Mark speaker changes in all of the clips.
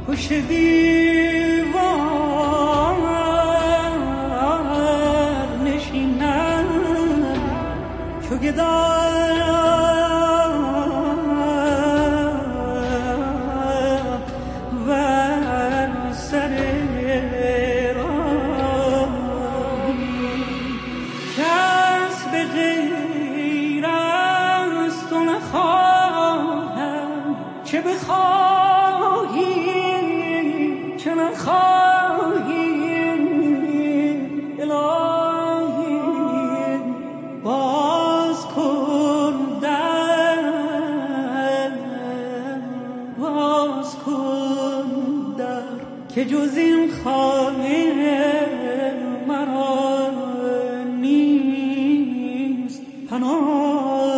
Speaker 1: پشت دیوار نشینم چو گدا چه بخواهی چه نخواهی الهی باز کن در که جز این خانه مرا نیست پناه.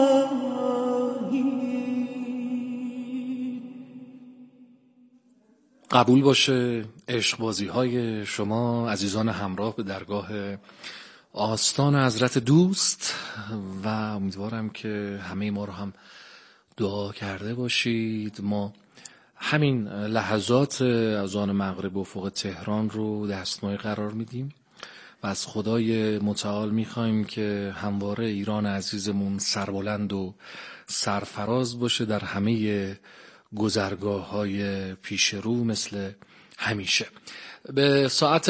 Speaker 2: قبول باشه عشقبازی های شما عزیزان همراه به درگاه آستان حضرت دوست و امیدوارم که همه ما رو هم دعا کرده باشید. ما همین لحظات اذان مغرب افق تهران رو دستمایه قرار میدیم و از خدای متعال میخوایم که همواره ایران عزیزمون سربلند و سرفراز باشه در همه گذرگاه‌های پیش رو مثل همیشه. به ساعت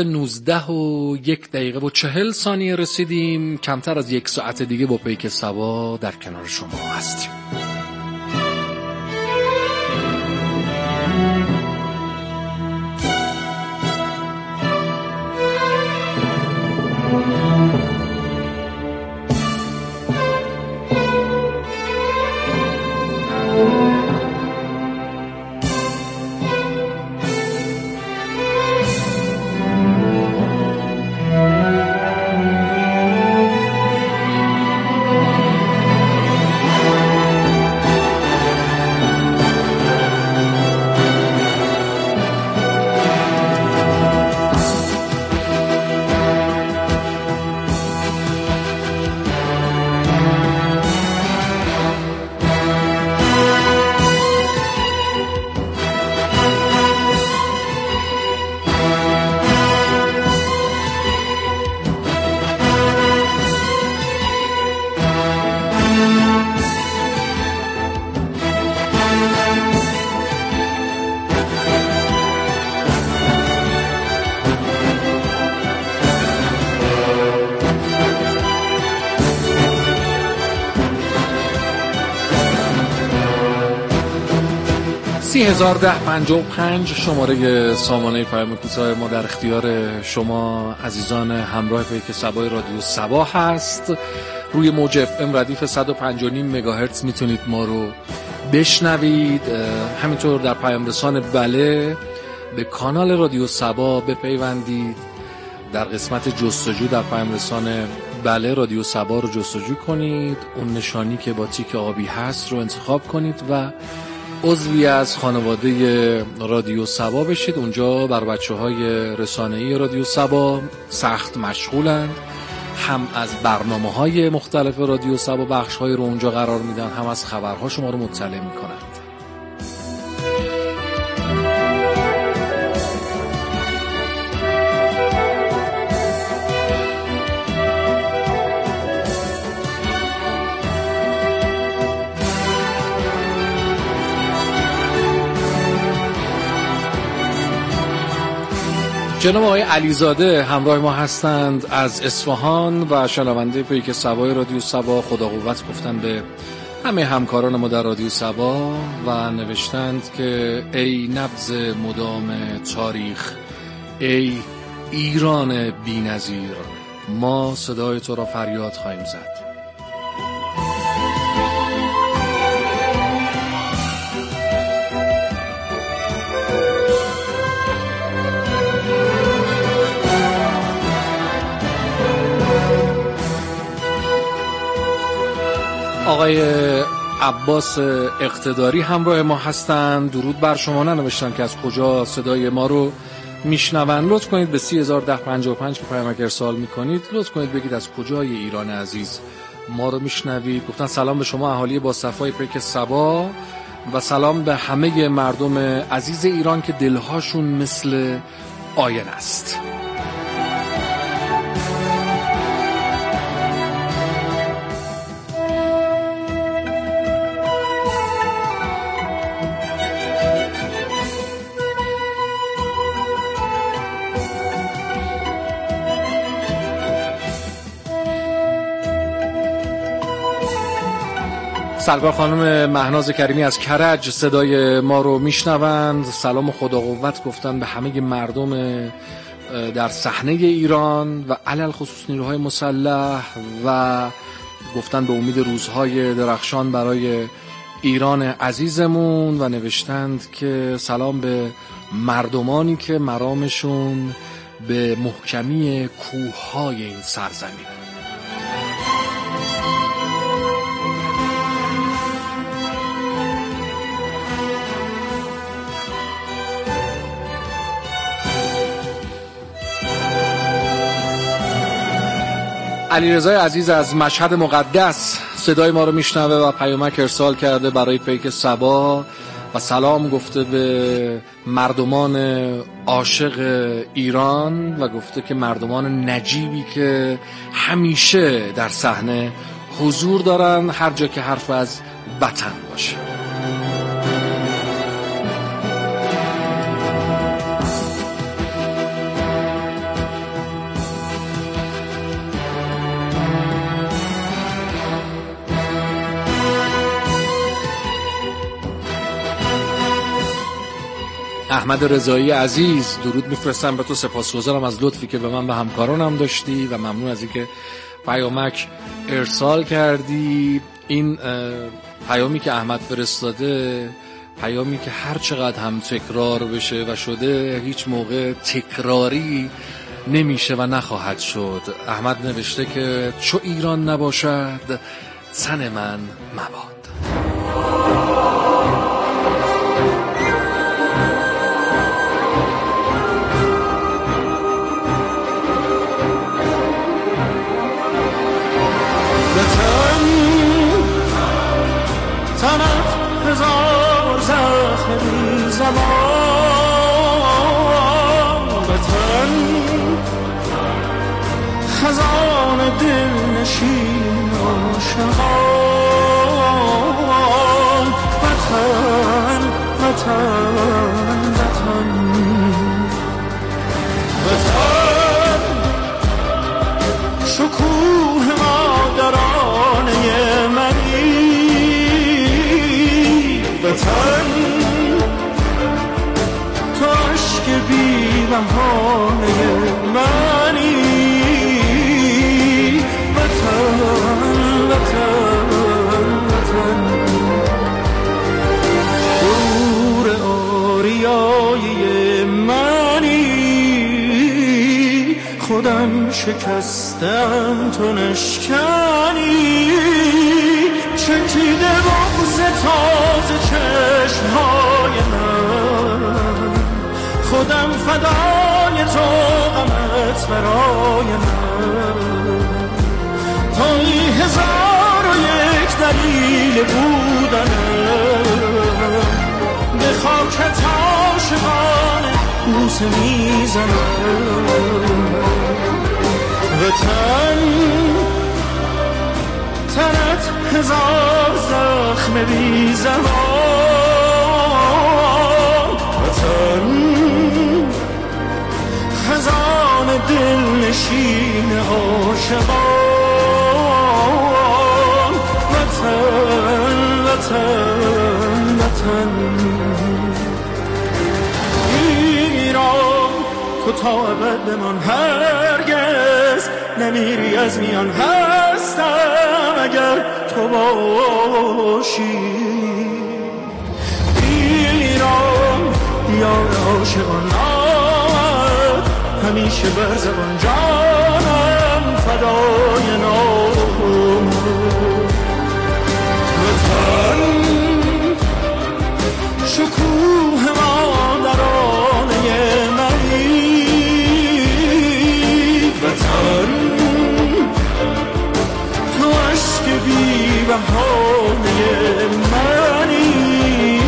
Speaker 2: 19:01:40 رسیدیم. کمتر از 1 ساعت دیگه با پیک صبا در کنار شما هستیم. (301055) شماره سامانه پیام کوتاه ما در اختیار شما عزیزان همراه پیک صبای رادیو صبا هست. روی موج اف ام ردیف 105.5 مگاهرتز میتونید ما رو بشنوید. همینطور در پیام رسان بله به کانال رادیو صبا بپیوندید. در قسمت جستجو در پیام رسان بله رادیو صبا رو جستجو کنید، اون نشانی که با تیک آبی هست رو انتخاب کنید و عضوی از خانواده رادیو صبا بشید. اونجا بر بچه‌های رسانه‌ای رادیو صبا سخت مشغولند، هم از برنامه‌های مختلف رادیو صبا بخش‌های رو اونجا قرار میدن، هم از خبرها شما رو مطلع میکنند. جناب آقای علیزاده همراه ما هستند از اصفهان و شنونده پیک صبای رادیو صبا. خدا قوت گفتن به همه همکاران ما در رادیو صبا و نوشتند که ای نبض مدام تاریخ، ای ایران بی‌نظیر، ما صدای تو را فریاد خواهیم زد. آقای عباس اقتداری همراه ما هستند. درود بر شما. ننوشتن که از کجا صدای ما رو میشنون. لطف کنید به 301055 که پیامک ارسال میکنید لطف کنید بگید از کجای ایران عزیز ما رو میشنوید. گفتن سلام به شما اهالی با صفای پیک صبا و سلام به همه مردم عزیز ایران که دلهاشون مثل آینه است. سرکار خانم مهناز کریمی از کرج صدای ما رو میشنوند. سلام و خدا قوت گفتن به همه مردم در صحنه ایران و علل خصوص نیروهای مسلح و گفتن به امید روزهای درخشان برای ایران عزیزمون و نوشتند که سلام به مردمانی که مرامشون به محکمی کوههای این سرزمین. علیرضا عزیز از مشهد مقدس صدای ما رو میشنوه و پیامک ارسال کرده برای پیک صبا و سلام گفته به مردمان عاشق ایران و گفته که مردمان نجیبی که همیشه در صحنه حضور دارن هر جا که حرف از وطن باشه. احمد رضایی عزیز درود میفرستم به تو، سپاسگزارم از لطفی که به من و همکارانم داشتی و ممنون از اینکه پیامک ارسال کردی. این پیامی که احمد فرستاده پیامی که هر چقدر هم تکرار بشه و شده هیچ موقع تکراری نمیشه و نخواهد شد. احمد نوشته که چو ایران نباشد تن من مباد.
Speaker 1: تنت هزار زخم بی زبان وطن خزان دل نشین عاشقان وطن وطن وطن وطن شکوه مادرانه منی وطن تو عشق بی بهانه منی وطن وطن وطن غرور آریایی منی خودم شکستم تو نشکنی چکیده بغض تازه چشمهای من خودم فدای تو غمت برای من توی 1001 دلیل بودنم به خاکت عاشقانه بوسه میزنم وطن تنت هزار زخم بی زبان وطن خزان دل نشین عاشقان وطن وطن وطن ایران تو تا ابد بمان هرگز نمیری از میان هستم اگر تو باشی ایران دیار عاشقان آمد همیشه بر زبان جانم فدای نام وطن شکوه مادرانه منی وطن تو عشق بی بهانه منی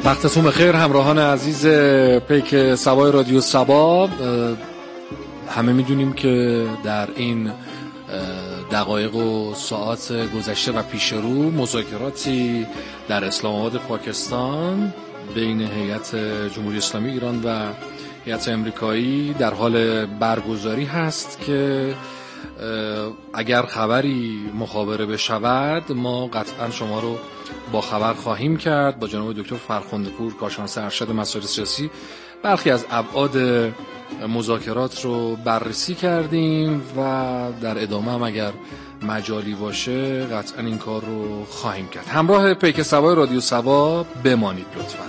Speaker 2: وقتتون بخیر همراهان عزیز پیک سبای رادیو سبا. همه میدونیم که در این دقایق و ساعات گذشته و پیش رو مذاکراتی در اسلام آباد پاکستان بین هیئت جمهوری اسلامی ایران و هیئت امریکایی در حال برگزاری هست که اگر خبری مخابره بشود ما قطعا شما رو با خبر خواهیم کرد. با جناب دکتر فرخنده پور کارشناس ارشد مسائل سیاسی برخی از ابعاد مذاکرات رو بررسی کردیم و در ادامه هم اگر مجالی باشه قطعا این کار رو خواهیم کرد. همراه پیک سبای رادیو سبا بمانید لطفاً.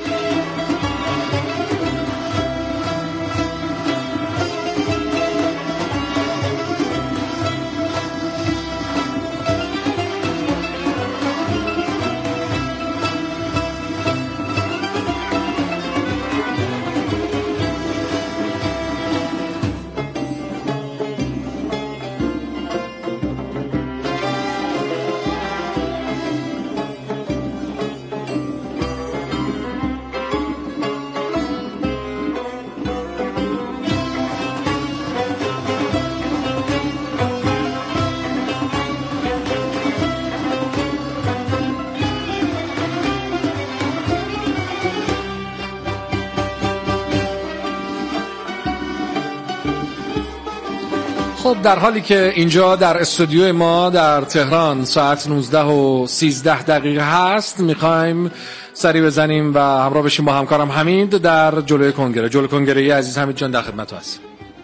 Speaker 2: خب در حالی که اینجا در استودیو ما در تهران ساعت 19:13 هست میخوایم سری بزنیم و همراه بشیم با همکارم حمید در جلوی کنگره عزیز. حمید جان در خدمت هست.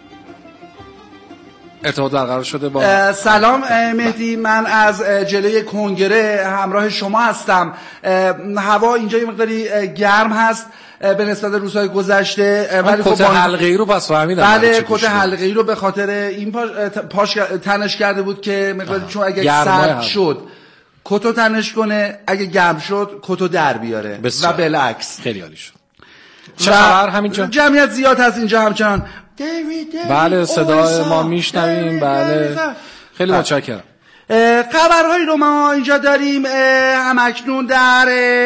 Speaker 2: ارتباط برقرار شده با
Speaker 3: سلام مهدی، من از جلوی کنگره همراه شما هستم. هوا اینجا یه مقداری گرم هست به نسبت روزهای گذشته، ولی
Speaker 2: کت حلقه‌ای رو پس فهمیدم.
Speaker 3: بله کت حلقه‌ای رو به خاطر این پاش تنش کرده بود که مقدار چون اگه سرد شد کتو تنش کنه، اگه گرم شد کتو در بیاره
Speaker 2: بسیار.
Speaker 3: و بالعکس.
Speaker 2: خیلی عالی شد. چه خبر همینجا؟
Speaker 3: جمعیت زیاد هست اینجا همچنان.
Speaker 2: بله صدای ما میشنویم. بله خیلی متشکرم.
Speaker 3: خبرهایی رو ما اینجا داریم همکنون در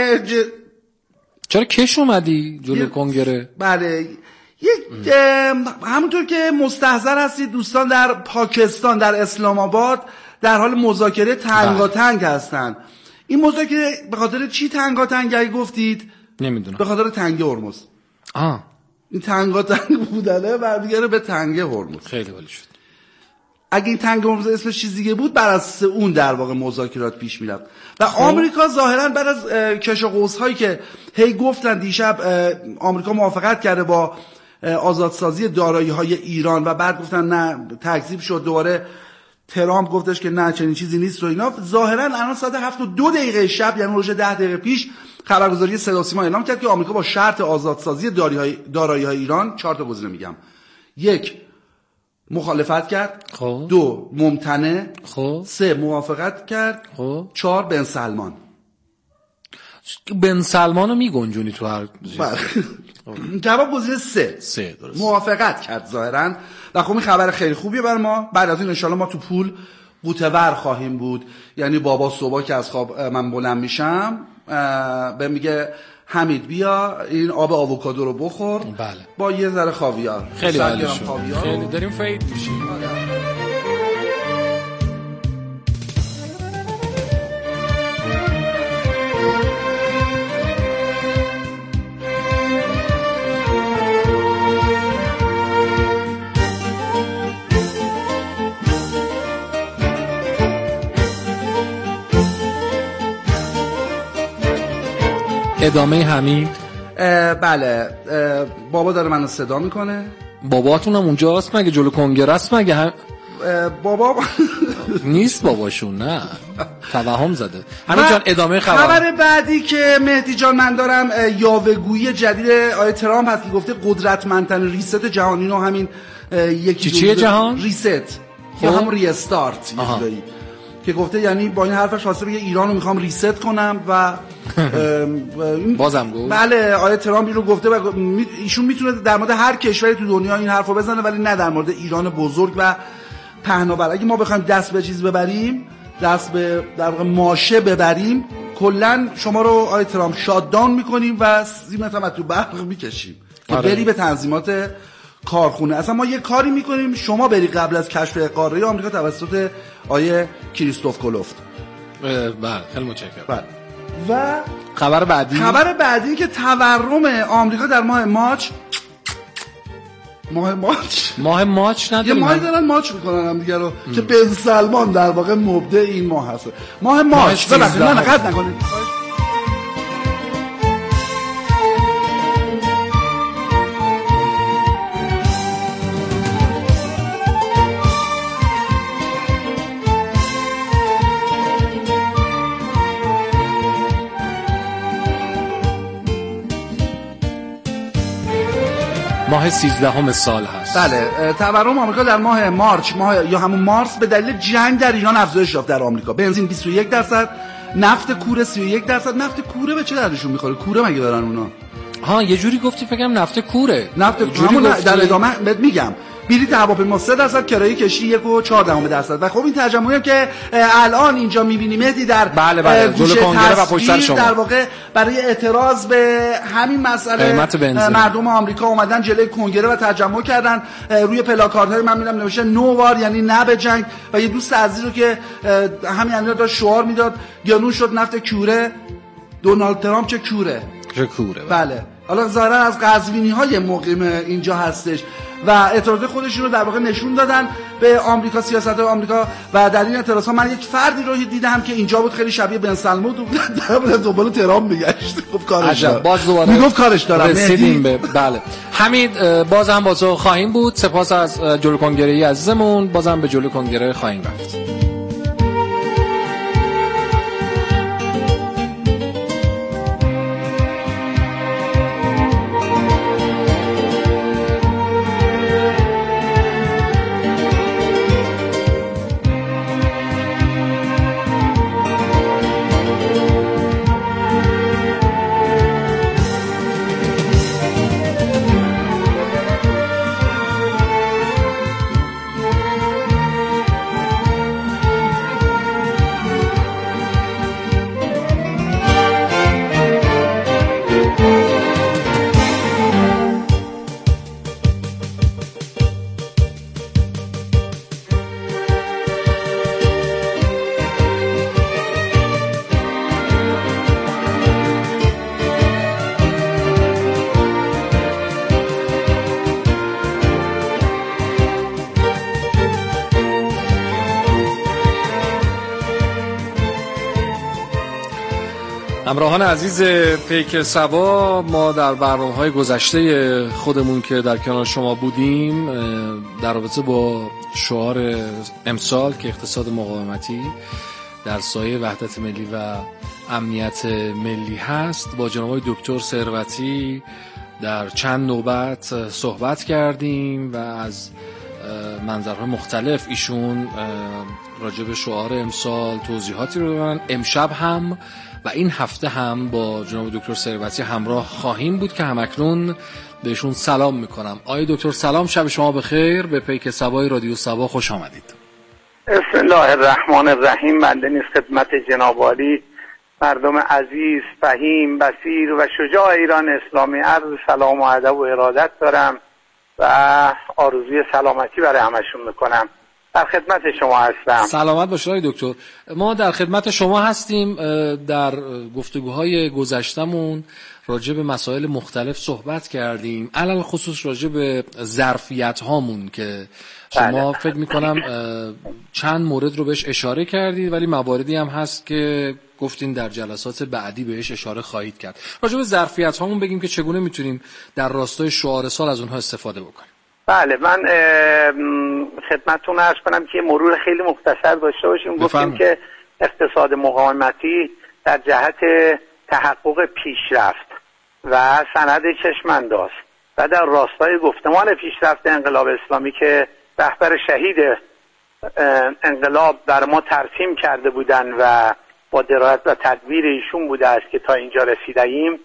Speaker 2: چرا کش اومدی جلو کنگره؟
Speaker 3: بله همونطور که مستحضر هستید دوستان در پاکستان در اسلام آباد در حال مذاکره تنگاتنگ هستن. این مذاکره به خاطر چی تنگاتنگ گفتید؟
Speaker 2: نمیدونم.
Speaker 3: به خاطر تنگه هرمز. این تنگاتنگ بودنه برمیگره به تنگه هرمز.
Speaker 2: خیلی عالی شد. اگه
Speaker 3: این تنگه هرمز اسمش چیز دیگه بود بر اساس اون در واقع مذاکرات پیش میرفت و آمریکا ظاهرا بعد از کش و قوس هایی که هی گفتن دیشب آمریکا موافقت کرده با آزادسازی دارایی های ایران و بعد گفتن نه تکذیب شد، دوباره ترامپ گفتش که نه چنین چیزی نیست و اینا. ظاهرا الان ساعت 7:02 شب یعنی روز 10 دقیقه پیش خبرگزاری صدا و سیما اعلام کرد که آمریکا با شرط آزادسازی دارایی های ایران 4 تا گزینه میگم: 1 مخالفت کرد، 2 ممتنع، 3 موافقت کرد، 4 بن سلمان.
Speaker 2: بن سلمان رو میگنجونی تو هر
Speaker 3: جواب گزینه 3
Speaker 2: درست.
Speaker 3: موافقت کرد ظاهرا و خب این خبر خیلی خوبیه بر ما. بعد از این انشالله ما تو پول قوتور خواهیم بود، یعنی بابا صبح که از خواب من بلند میشم به میگه حمید بیا این آب آووکادو رو بخور.
Speaker 2: بله.
Speaker 3: با یه ذره خاویار.
Speaker 2: خیلی عالی شد. خیلی داریم فید میشیم. ادامه حمید.
Speaker 3: بله بابا داره منو صدا میکنه.
Speaker 2: باباتون هم اونجاست مگه؟ جلو کنگره است مگه؟
Speaker 3: بابا
Speaker 2: نیست باباشون، نه توهم زده. همین جان ادامه خبر
Speaker 3: بعدی که مهدی جان من دارم یاوه‌گویی جدید آیه ترامپ هست که گفته قدرتمندترین ریست جهانی رو همین یکی
Speaker 2: چیه جهان؟
Speaker 3: ریست یا هم ریستارت که گفته یعنی با این حرفش واسه بگه ایران رو میخوام ریست کنم و
Speaker 2: بازم گفت.
Speaker 3: بله آیه ترامپ رو گفته و ایشون میتونه در مورد هر کشوری تو دنیا این حرفو بزنه ولی نه در مورد ایران بزرگ و پهناور. اگه ما بخوایم دست به چیز ببریم، دست به در واقع ماشه ببریم، کلا شما رو آقای ترامپ شاتداون میکنیم و سیمت هم تو برق میکشیم که بری به تنظیمات کارخونه. اصلا ما یه کاری میکنیم شما بری قبل از کشف قاره آمریکا توسط آیه کریستوف کلوفت.
Speaker 2: بله خیلی متشکرم.
Speaker 3: بله. و
Speaker 2: خبر بعدی که تورم آمریکا در ماه مارچ نداریم.
Speaker 3: یه ماهی دارن ماچ میکنن هم دیگه رو که بن سلمان در واقع مبدع این ماه هست. ماه مارچ ببخشید من قطع نکنید.
Speaker 2: ماه 13 سال هست.
Speaker 3: بله تورم آمریکا در ماه مارچ یا همون مارس به دلیل جنگ در ایران افزایش یافت در آمریکا. بنزین 21%، نفت کوره 31%. نفت کوره به چه دردشون میخوره؟ کوره مگه دارن اونا؟
Speaker 2: یه جوری گفتی فکرم نفت کوره.
Speaker 3: همون در ادامه بهت میگم. بلیط هواپیما 3%، کرایه کشتی 1.4%. و خب این تجمعی که الان اینجا می‌بینی مهدی در
Speaker 2: جلوی کنگره و پشت سر شما
Speaker 3: در واقع برای اعتراض به همین مسئله مردم آمریکا اومدن جلوی کنگره و تجمع کردن. روی پلاکاردهای من می‌بینم نوشته نو وار، یعنی نه به جنگ. و یه دوست عزیز رو که همین الان داشت شعار میداد گرون شد نفت کوره، دونالد ترامپ چه کوره. بله حالا ظاهرا از قزوینی‌های مقیم اینجا هستش و اعتراض خودشون رو در واقع نشون دادن به آمریکا، سیاست آمریکا. و در این اعتراض‌ها من یک فردی رو دیدم که اینجا بود خیلی شبیه بن سلمان بود، دنبال ترامپ میگشت. خب کارش دارم.
Speaker 2: باز دوباره
Speaker 3: میگفت کارش دارم.
Speaker 2: رسیدیم به بله. حمید بازم با تو خواهیم بود. سپاس از جلوی کنگره عزیزمون. بازم به جلوی کنگره خواهیم رفت. همراهان عزیز پیک سبا، ما در برنامه‌های گذشته خودمون که در کنار شما بودیم در رابطه با شعار امسال که اقتصاد مقاومتی در سایه وحدت ملی و امنیت ملی هست با جناب دکتر ثروتی در چند نوبت صحبت کردیم و از منظرهای مختلف ایشون راجع به شعار امسال توضیحاتی رو دادن. امشب هم و این هفته هم با جناب دکتر ثروتی همراه خواهیم بود که همکنون بهشون سلام میکنم. آقای دکتر سلام، شب شما بخیر. به پیک سبای رادیو سبا خوش آمدید.
Speaker 4: بسم الله الرحمن الرحیم. بنده نیز خدمت جناب عالی مردم عزیز، فهیم، بصیر و شجاع ایران اسلامی عرض سلام و ادب و ارادت دارم و آرزوی سلامتی برای همشون میکنم. در خدمت شما هستم.
Speaker 2: سلامت باشید آقای دکتر. ما در خدمت شما هستیم. در گفتگوهای گذشتمون راجع به مسائل مختلف صحبت کردیم، علل خصوص راجع به ظرفیت هامون که شما فکر میکنم چند مورد رو بهش اشاره کردید، ولی مواردی هم هست که گفتین در جلسات بعدی بهش اشاره خواهید کرد. راجع به ظرفیت هامون بگیم که چگونه میتونیم در راستای شعار سال از اونها استفاده بکنیم.
Speaker 4: بله، من خدمتتون عرض کنم که مرور خیلی مختصر داشته باشیم. گفتیم که اقتصاد مقاومتی در جهت تحقق پیشرفت و سند چشم‌انداز و در راستای گفتمان پیشرفت انقلاب اسلامی که رهبر شهید انقلاب بر ما ترسیم کرده بودن و با درایت و تدبیر ایشون بوده است که تا اینجا رسیدیم،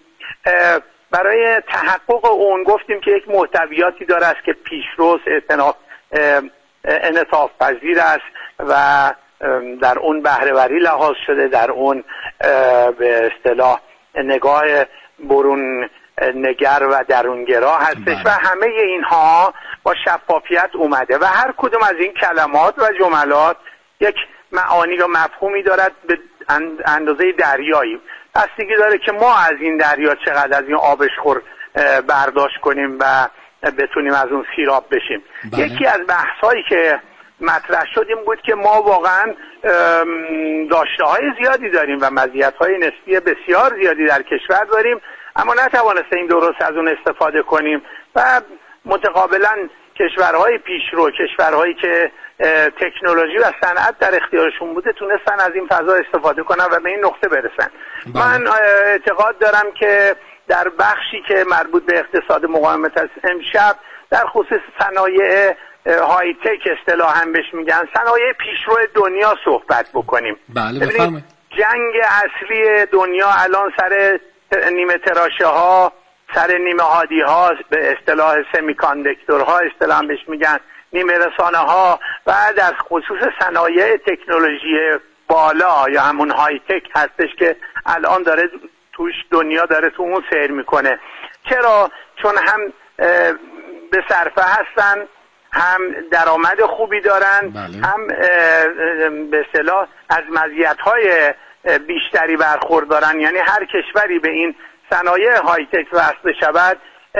Speaker 4: برای تحقق اون گفتیم که یک محتویاتی داره است که پیشروست، انعطاف پذیر است و در اون بهره‌وری لحاظ شده، در اون به اصطلاح نگاه برون نگر و درونگرا هستش و همه اینها با شفافیت اومده و هر کدوم از این کلمات و جملات یک معانی و مفهومی دارد به اندازه دریایی. بستگی داره که ما از این دریا چقدر از این آبشخور برداشت کنیم و بتونیم از اون سیراب بشیم. یکی از بحث‌هایی که مطرح شد این بود که ما واقعا داشته‌های زیادی داریم و مزیت‌های نسبی بسیار زیادی در کشور داریم، اما نتوانستیم درست از اون استفاده کنیم و متقابلا کشورهای پیشرو، کشورهایی که تکنولوژی و صنعت در اختیارشون بوده، تونستن از این فضا استفاده کنن و به این نقطه برسن. من اعتقاد دارم که در بخشی که مربوط به اقتصاد مقاومت است، امشب در خصوص صنایع های تک اصطلاحاً بهش میگن صنایع پیشرو دنیا صحبت بکنیم.
Speaker 2: بله بفرمایید.
Speaker 4: جنگ اصلی دنیا الان سر نیمه تراشه ها، سر نیمه هادی ها، به اصطلاح سمی کاندکتور ها اصطلاحاً بهش میگن، نیمه رسانه ها و در خصوص صنایع تکنولوژی بالا یا همون های تک هستش که الان داره توش دنیا داره تو اون سیر میکنه. چرا؟ چون هم به صرفه هستن، هم درآمد خوبی دارن، هم به اصطلاح از مزیت‌های بیشتری برخوردارن. یعنی هر کشوری به این صنایع های تک وصل شود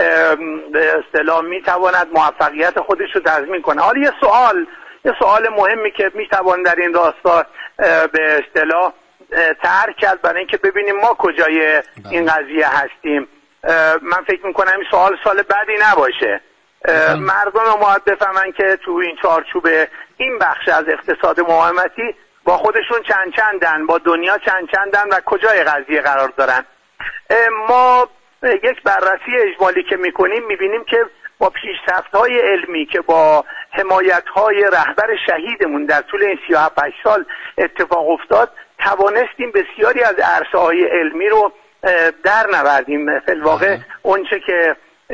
Speaker 4: به اصطلاح میتواند موفقیت خودش رو تضمین کنه. حالا یه سوال مهمی که میتوان در این راستا به اصطلاح طرح کرد برای اینکه ببینیم ما کجای این قضیه هستیم. من فکر میکنم این سال بدی نباشه. مردم رو باید بفهمن که تو این چارچوب این بخش از اقتصاد مقاومتی با خودشون چندن، با دنیا چندن و کجای قضیه قرار دارن. ما یک بررسی اجمالی که میکنیم میبینیم که با پیشرفت‌های علمی که با حمایت‌های رهبر شهیدمون در طول این 37 سال اتفاق افتاد، توانستیم بسیاری از عرصه‌های علمی رو در نوردیم. فی الواقع اونچه که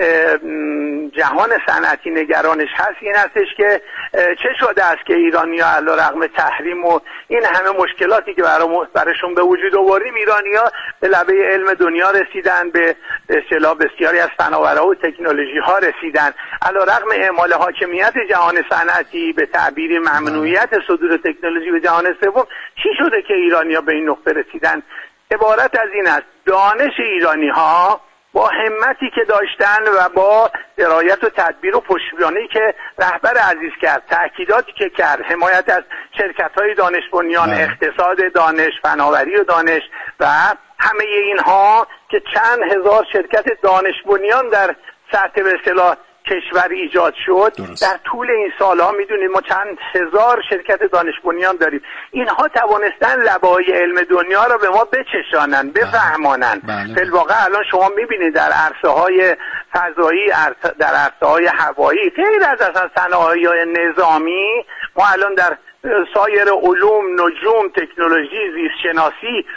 Speaker 4: جهان صنعتی نگرانش هست این هستش که چه شده است که ایرانی‌ها علیرغم تحریم و این همه مشکلاتی که براشون به وجود آوردیم، ایرانی‌ها به لبه علم دنیا رسیدن، به اصطلاح بسیاری از فناورها و تکنولوژی‌ها رسیدن، علیرغم اعمال حاکمیت جهان صنعتی به تعبیر ممنوعیت صدور تکنولوژی به جهان سوم. چی شده که ایرانی‌ها به این نقطه رسیدن؟ عبارت از این است: دانش ایرانی‌ها با همتی که داشتن و با درایت و تدبیر و پشتیبانی که رهبر عزیز کرد، تأکیداتی که کرد، حمایت از شرکت‌های دانش بنیان، اقتصاد دانش، فناوری و دانش و همه اینها که چند هزار شرکت دانش بنیان در سطح به اصطلاح کشور ایجاد شد. در طول این سالها میدونید ما چند هزار شرکت دانش بنیان داریم. اینها توانستن لبه‌های علم دنیا رو به ما بچشانن، بفهمانن. فی الواقع الان شما میبینید در عرصه‌های فضایی، در عرصه‌های هوایی، غیر از اصلا صنایع نظامی، ما الان در سایر علوم، نجوم، تکنولوژی، زیستشناسی،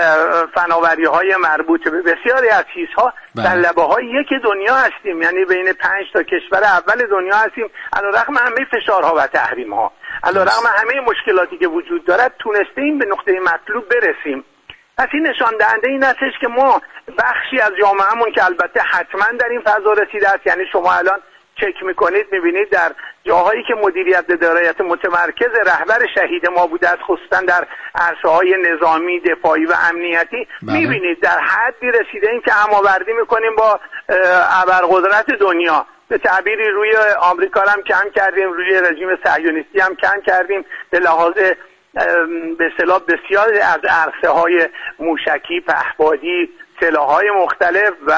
Speaker 4: فناوری های مربوط به بسیاری از چیزها در لبه های یک دنیا هستیم. یعنی بین 5 تا کشور اول دنیا هستیم، علیرغم همه فشارها و تحریم ها، علیرغم همه مشکلاتی که وجود دارد، تونستیم به نقطه مطلوب برسیم. پس این نشان دهنده این هستش که ما بخشی از جامعهمون که البته حتما در این فضا رسیده است، یعنی شما الان چک میکنید میبینید در جاهایی که مدیریت درایت متمرکز رهبر شهید ما بوده است، خصوصا در عرصه‌های نظامی، دفاعی و امنیتی، میبینید در حدی رسیده این که هماوردی میکنیم با ابرقدرت دنیا. به تعبیری روی آمریکا هم کم کردیم، روی رژیم صهیونیستی هم کم کردیم، به لحاظ به اصطلاح بسیار از عرصه‌های موشکی، پهپادی، سلاح‌های مختلف و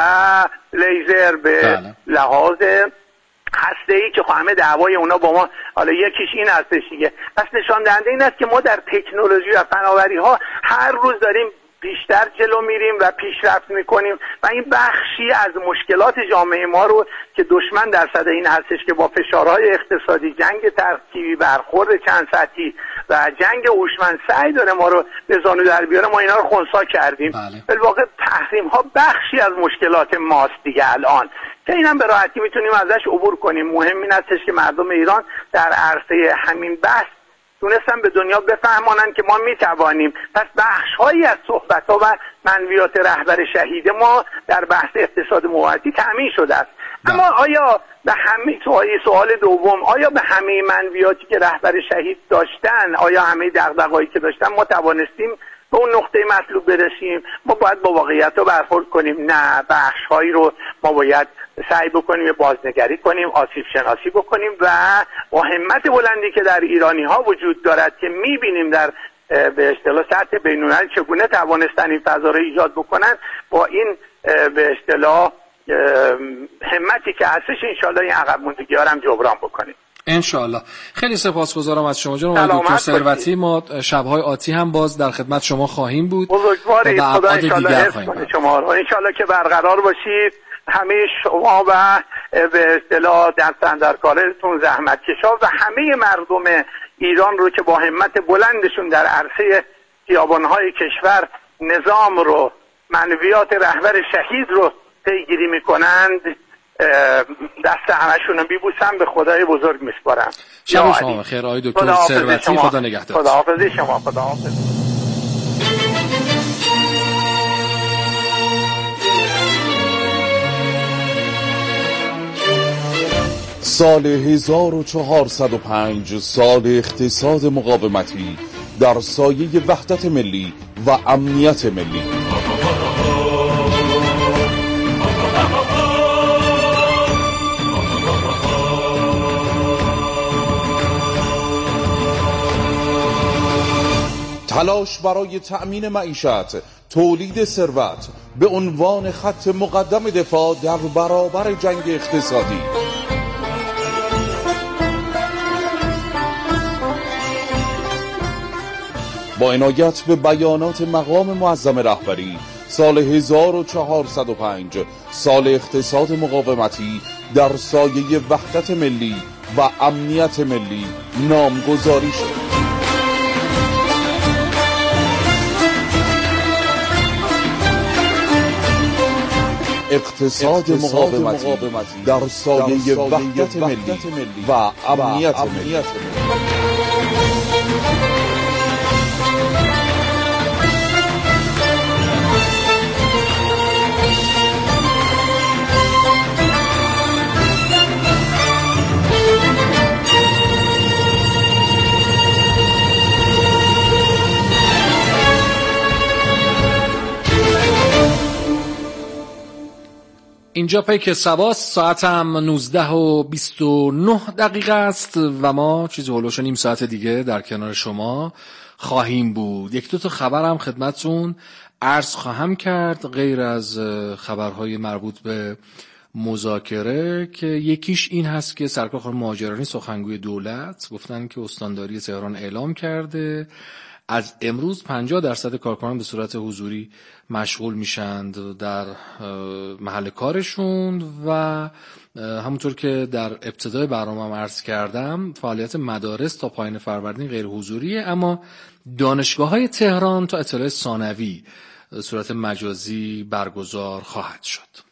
Speaker 4: لیزر، به لحاظ هسته‌ای که همه دعوای اونا با ما، حالا یکیش این هستش دیگه. پس نشان دهنده این است که ما در تکنولوژی و فناوری ها هر روز داریم بیشتر جلو میریم و پیشرفت میکنیم و این بخشی از مشکلات جامعه ما رو که دشمن در صدد این هستش که با فشارهای اقتصادی، جنگ ترکیبی، برخورد چند سطحی و جنگ هوشمند سعی داره ما رو به زانو در بیاره، ما اینا رو خنثی کردیم. به واقع تحریم ها بخشی از مشکلات ماست دیگه الان، که اینم به راحتی میتونیم ازش عبور کنیم. مهم این هستش که مردم ایران در عرصه همین بحث تونستن به دنیا بفهمانن که ما میتوانیم. پس بخش‌هایی از صحبت‌ها و منویات رهبر شهید ما در بحث اقتصاد مقاومتی تأمین شده است. اما آیا به همه سوال دوم، آیا به همه منویاتی که رهبر شهید داشتن، آیا همه دغدغه‌هایی که داشتن ما توانستیم به اون نقطه مطلوب برسیم؟ ما باید با واقعیت رو برخورد کنیم. نه، بخش‌هایی رو ما باید سعی بکنیم بازنگری کنیم، آسیب شناسی بکنیم و با همت بلندی که در ایرانی‌ها وجود دارد که می‌بینیم در به اصطلاح سطح بین‌المللی چگونه توانستن این فضا رو ایجاد بکنن، با این به اصطلاح همتی که هستش انشالله این عقب موندگی ها رو هم جبران بکنیم
Speaker 2: انشالله. خیلی سپاسگزارم از شما جناب دکتر ثروتی. ما شب‌های آتی هم باز در خدمت شما خواهیم بود.
Speaker 4: بزرگوارید، خدا انشالله حفظ کنه شما رو، انشالله که برقرار باشید. همه شما و به اصطلاح در کارتون زحمتکشا و همه مردم ایران رو که با همت بلندشون در عرصه خیابان‌های کشور نظام رو، منویات رهبر شهید رو پیگیری میکنند، دست همشون رو میبوسم، به خدای بزرگ میسپارم.
Speaker 2: شب شما بخیر آقای دکتر ثروتی. خدا نگهدار.
Speaker 4: خداحافظ شما. خداحافظ.
Speaker 5: سال 1405 سال اقتصاد مقاومتی در سایه وحدت ملی و امنیت ملی. تلاش برای تأمین معیشت، تولید ثروت به عنوان خط مقدم دفاع در برابر جنگ اقتصادی. با عنایت به بیانات مقام معظم رهبری، سال 1405 سال اقتصاد مقاومتی در سایه وحدت ملی و امنیت ملی نامگذاری شد. اقتصاد مقاومتی در سایه وحدت ملی و امنیت ملی.
Speaker 2: اینجا پیک سباست، ساعت هم 19:29 است و ما چیزی هلوش نیم ساعت دیگه در کنار شما خواهیم بود. یک دو تا خبرم خدمتتون عرض خواهم کرد غیر از خبرهای مربوط به مذاکره، که یکیش این هست که سرکار خانم مهاجرانی سخنگوی دولت گفتن که استانداری تهران اعلام کرده از امروز 50% کارکنان به صورت حضوری مشغول میشند در محل کارشون و همونطور که در ابتدای برنامه‌ام عرض کردم فعالیت مدارس تا پایان فروردین غیر حضوریه، اما دانشگاه‌های تهران تا اطلاع ثانوی صورت مجازی برگزار خواهد شد.